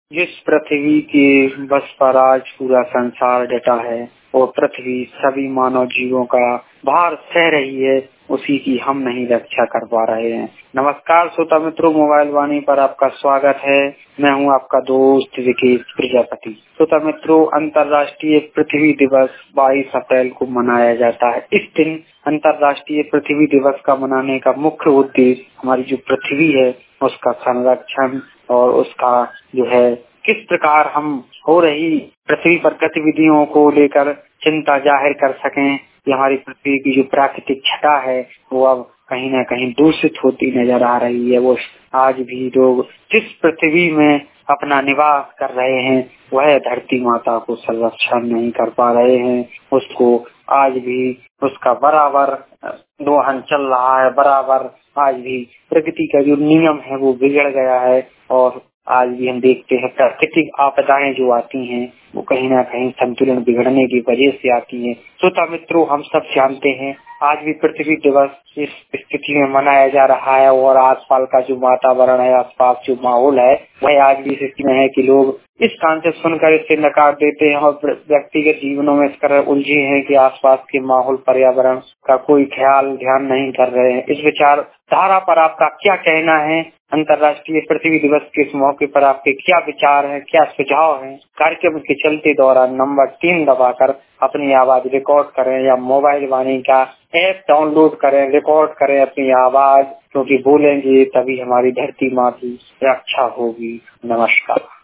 जिस पृथ्वी के बस पर आज पूरा संसार डटा है और पृथ्वी सभी मानव जीवों का भार सह रही है, उसी की हम नहीं रक्षा कर पा रहे हैं। नमस्कार श्रोता मित्रों, मोबाइल वाणी पर आपका स्वागत है। मैं हूं आपका दोस्त विकेश प्रजापति। श्रोता मित्रों, अंतर्राष्ट्रीय पृथ्वी दिवस 22 अप्रैल को मनाया जाता है। इस दिन अंतर्राष्ट्रीय पृथ्वी दिवस का मनाने का मुख्य उद्देश्य हमारी जो पृथ्वी है उसका संरक्षण और उसका जो है किस प्रकार हम हो रही पृथ्वी पर गतिविधियों को लेकर चिंता जाहिर कर सकें कि हमारी पृथ्वी की जो प्राकृतिक छटा है वो अब कहीं न कहीं दूषित होती नजर आ रही है। वो आज भी लोग जिस पृथ्वी में अपना निवास कर रहे हैं वह धरती माता को संरक्षण नहीं कर पा रहे हैं। उसको आज भी उसका बराबर दोहन चल रहा है, बराबर आज भी प्रकृति का जो नियम है वो बिगड़ गया है और आज भी हम देखते हैं प्राकृतिक आपदाएं जो आती हैं वो कहीं ना कहीं संतुलन बिगड़ने की वजह से आती हैं। श्रोता मित्रों, हम सब जानते हैं आज भी पृथ्वी दिवस इस स्थिति में मनाया जा रहा है और आसपास का जो वातावरण है, आसपास जो माहौल है वह आज भी इस स्थिति में है कि लोग इस कान से सुनकर इसे नकार देते हैं और व्यक्तिगत जीवनों में इस तरह उलझे हैं कि आसपास के माहौल पर्यावरण का कोई ख्याल ध्यान नहीं कर रहे हैं। इस विचारधारा पर आपका क्या कहना है? अंतर्राष्ट्रीय पृथ्वी दिवस के इस मौके पर आपके क्या विचार हैं, क्या सुझाव हैं? कार्यक्रम के चलते दौरान नंबर 3 दबाकर अपनी आवाज रिकॉर्ड करें या मोबाइल वाणी का ऐप डाउनलोड करें, रिकॉर्ड करें अपनी आवाज, क्योंकि बोलेंगे तभी हमारी धरती माँ की रक्षा होगी। नमस्कार।